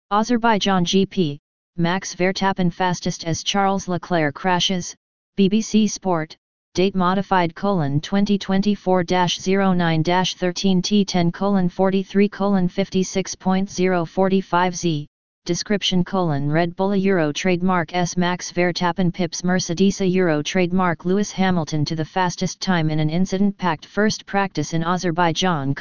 Azerbaijan GP, Max Verstappen fastest as Charles Leclerc crashes, BBC Sport, date modified 2024-09-13 T10 43 56.045Z, description Red Bull Euro trademark S Max Verstappen pips Mercedes Euro trademark Lewis Hamilton to the fastest time in an incident-packed first practice in Azerbaijan,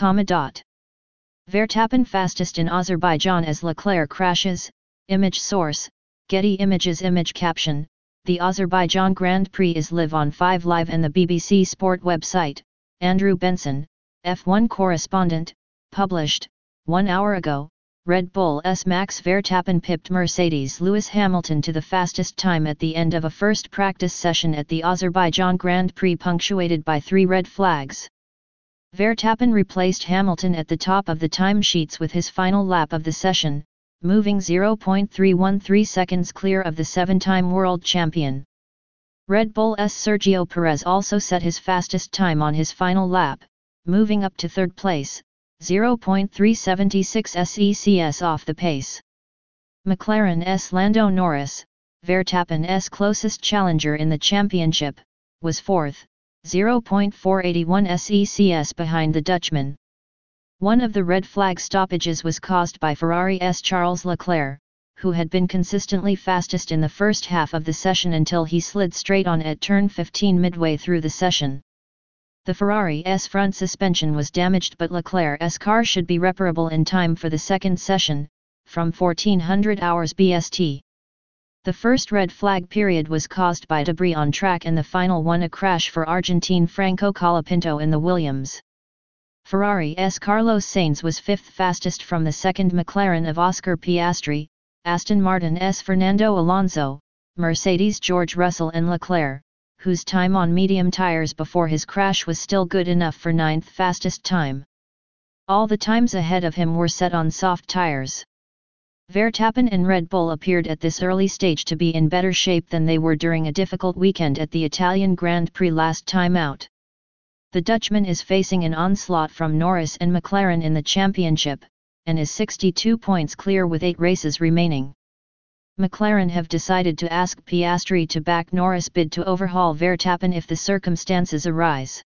Verstappen fastest in Azerbaijan as Leclerc crashes. Image source, Getty Images. Image caption, the Azerbaijan Grand Prix is live on 5 Live and the BBC Sport website. Andrew Benson, F1 correspondent, published, 1 hour ago, Red Bull's Max Verstappen pipped Mercedes Lewis Hamilton to the fastest time at the end of a first practice session at the Azerbaijan Grand Prix punctuated by 3 red flags. Verstappen replaced Hamilton at the top of the timesheets with his final lap of the session, moving 0.313 seconds clear of the 7-time world champion. Red Bull's Sergio Perez also set his fastest time on his final lap, moving up to third place, 0.376 secs off the pace. McLaren's Lando Norris, Verstappen's closest challenger in the championship, was fourth, 0.481 secs behind the Dutchman. One of the red flag stoppages was caused by Ferrari's Charles Leclerc, who had been consistently fastest in the first half of the session until he slid straight on at turn 15 midway through the session. The Ferrari's front suspension was damaged, but Leclerc's car should be reparable in time for the second session, from 1400 hours BST. The first red flag period was caused by debris on track and the final one a crash for Argentine Franco Colapinto in the Williams. Ferrari's Carlos Sainz was fifth fastest from the second McLaren of Oscar Piastri, Aston Martin's Fernando Alonso, Mercedes George Russell and Leclerc, whose time on medium tires before his crash was still good enough for ninth fastest time. All the times ahead of him were set on soft tires. Verstappen and Red Bull appeared at this early stage to be in better shape than they were during a difficult weekend at the Italian Grand Prix last time out. The Dutchman is facing an onslaught from Norris and McLaren in the championship, and is 62 points clear with 8 races remaining. McLaren have decided to ask Piastri to back Norris' bid to overhaul Verstappen if the circumstances arise.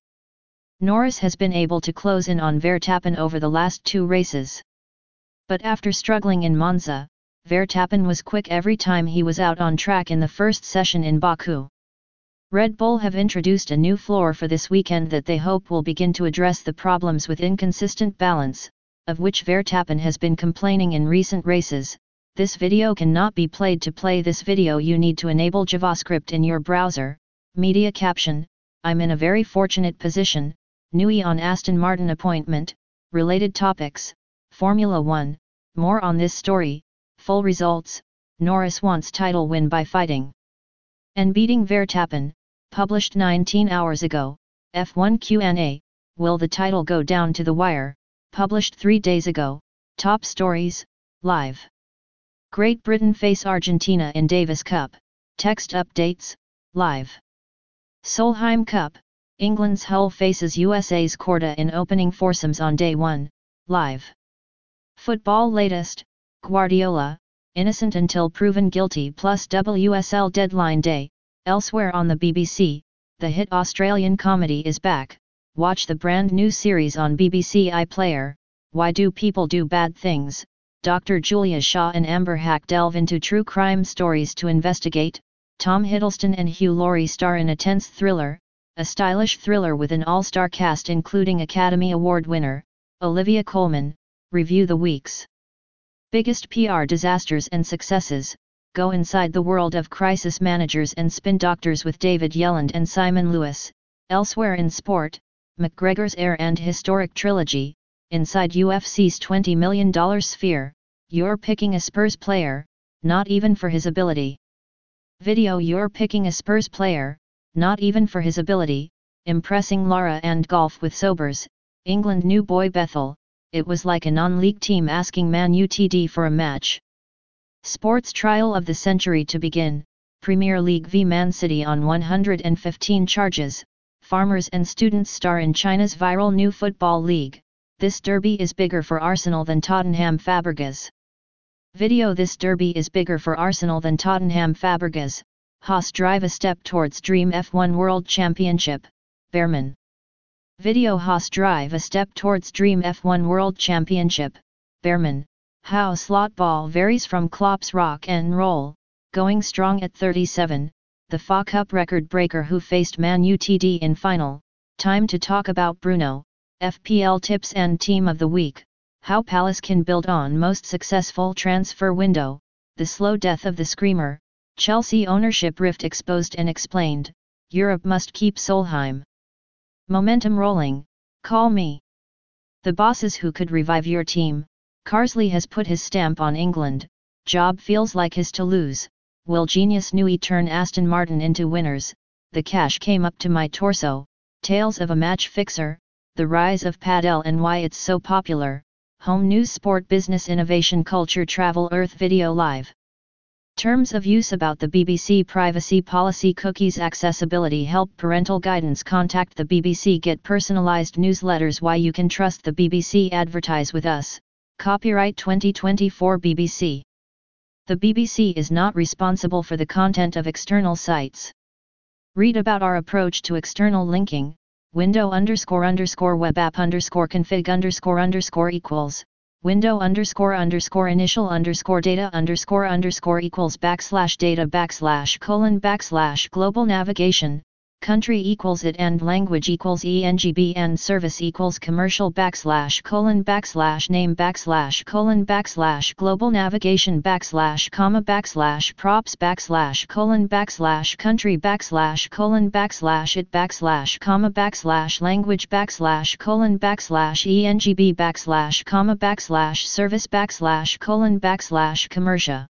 Norris has been able to close in on Verstappen over the last 2 races. But after struggling in Monza, Verstappen was quick every time he was out on track in the first session in Baku. Red Bull have introduced a new floor for this weekend that they hope will begin to address the problems with inconsistent balance, of which Verstappen has been complaining in recent races. This video cannot be played. To play this video you need to enable JavaScript in your browser. Media caption, I'm in a very fortunate position, Newey on Aston Martin appointment, related topics, Formula 1, more on this story, full results, Norris wants title win by fighting and beating Verstappen, published 19 hours ago, F1 Q&A, will the title go down to the wire, published 3 days ago, top stories, live. Great Britain face Argentina in Davis Cup, text updates, live. Solheim Cup, England's Hull faces USA's Corda in opening foursomes on day 1, live. Football latest, Guardiola, innocent until proven guilty plus WSL deadline day. Elsewhere on the BBC, the hit Australian comedy is back. Watch the brand new series on BBC iPlayer, Why Do People Do Bad Things? Dr. Julia Shaw and Amber Hack delve into true crime stories to investigate. Tom Hiddleston and Hugh Laurie star in a tense thriller, a stylish thriller with an all-star cast including Academy Award winner, Olivia Colman. Review the week's biggest PR disasters and successes, go inside the world of crisis managers and spin doctors with David Yelland and Simon Lewis. Elsewhere in sport, McGregor's heir and historic trilogy, inside UFC's $20 million sphere, you're picking a Spurs player, not even for his ability. Video you're picking a Spurs player, not even for his ability, impressing Lara and golf with Sobers, England new boy Bethel. It was like a non-league team asking Man Utd for a match. Sports trial of the century to begin, Premier League v Man City on 115 charges, farmers and students star in China's viral new football league. This derby is bigger for Arsenal than Tottenham Fabregas. Video. This derby is bigger for Arsenal than Tottenham. Fabregas, Haas drive a step towards Dream F1 World Championship, Bearman. Video. Haas drive a step towards Dream F1 World Championship, Bearman. How slot ball varies from Klopp's rock and roll, going strong at 37, the FA Cup record breaker who faced Man Utd in final. Time to talk about Bruno, FPL tips and team of the week. How Palace can build on most successful transfer window, the slow death of the Screamer, Chelsea ownership rift exposed and explained, Europe must keep Solheim. Momentum rolling, call me. The bosses who could revive your team. Carsley has put his stamp on England, job feels like his to lose. Will Genius Nui turn Aston Martin into winners? The cash came up to my torso. Tales of a match fixer, the rise of Padel and why it's so popular. Home news, sport, business, innovation, culture, travel, Earth Video Live. Terms of use about the BBC privacy policy, cookies, accessibility, help, parental guidance. Contact the BBC, get personalised newsletters. Why you can trust the BBC. Advertise with us. Copyright 2024 BBC. The BBC is not responsible for the content of external sites. Read about our approach to external linking. Window __web app _config __ window __ initial _data _= data / global navigation, country = it and language = ENGB and service = commercial / name / global navigation / comma / props / country / it / comma / language / ENGB / comma / service / commercia.